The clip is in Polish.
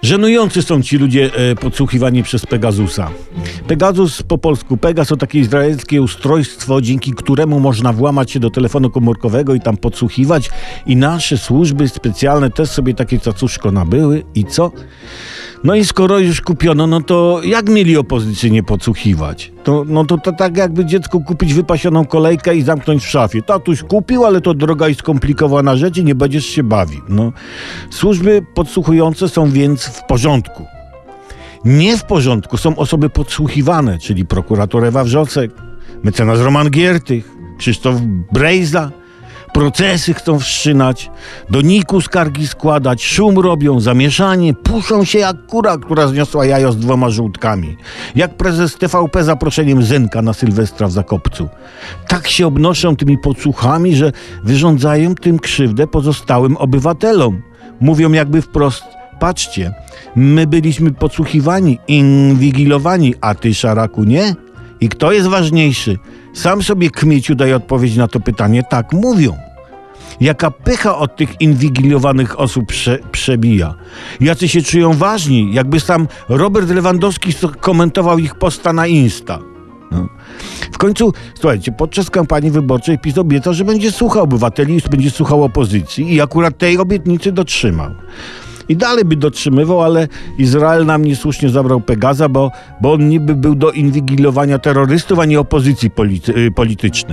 Żenujący są ci ludzie podsłuchiwani przez Pegasusa. Pegasus, po polsku Pegas, to takie izraelskie ustrojstwo, dzięki któremu można włamać się do telefonu komórkowego i tam podsłuchiwać. I nasze służby specjalne też sobie takie cacuszko nabyły. I co? No i skoro już kupiono, no to jak mieli opozycję nie podsłuchiwać? To tak jakby dziecku kupić wypasioną kolejkę i zamknąć w szafie. Tatuś kupił, ale to droga i skomplikowana rzecz i nie będziesz się bawił. No, służby podsłuchujące są więc w porządku. Nie w porządku są osoby podsłuchiwane, czyli prokurator Ewa Wrzosek, mecenas Roman Giertych, Krzysztof Brejza. Procesy chcą wszczynać, do NIK-u skargi składać, szum robią, zamieszanie, puszą się jak kura, która zniosła jajo z 2 żółtkami. Jak prezes TVP zaproszeniem Zenka na Sylwestra w Zakopcu. Tak się obnoszą tymi podsłuchami, że wyrządzają tym krzywdę pozostałym obywatelom. Mówią jakby wprost: patrzcie, my byliśmy podsłuchiwani, inwigilowani, a ty, szaraku, nie? I kto jest ważniejszy? Sam sobie, kmieciu, daj odpowiedź na to pytanie. Tak mówią. Jaka pycha od tych inwigilowanych osób przebija. Jacy się czują ważni, jakby sam Robert Lewandowski komentował ich posta na Insta. No. W końcu, słuchajcie, podczas kampanii wyborczej PiS obiecał, że będzie słuchał obywateli, będzie słuchał opozycji i akurat tej obietnicy dotrzymał. I dalej by dotrzymywał, ale Izrael nam niesłusznie zabrał Pegasa, bo on niby był do inwigilowania terrorystów, a nie opozycji politycznej.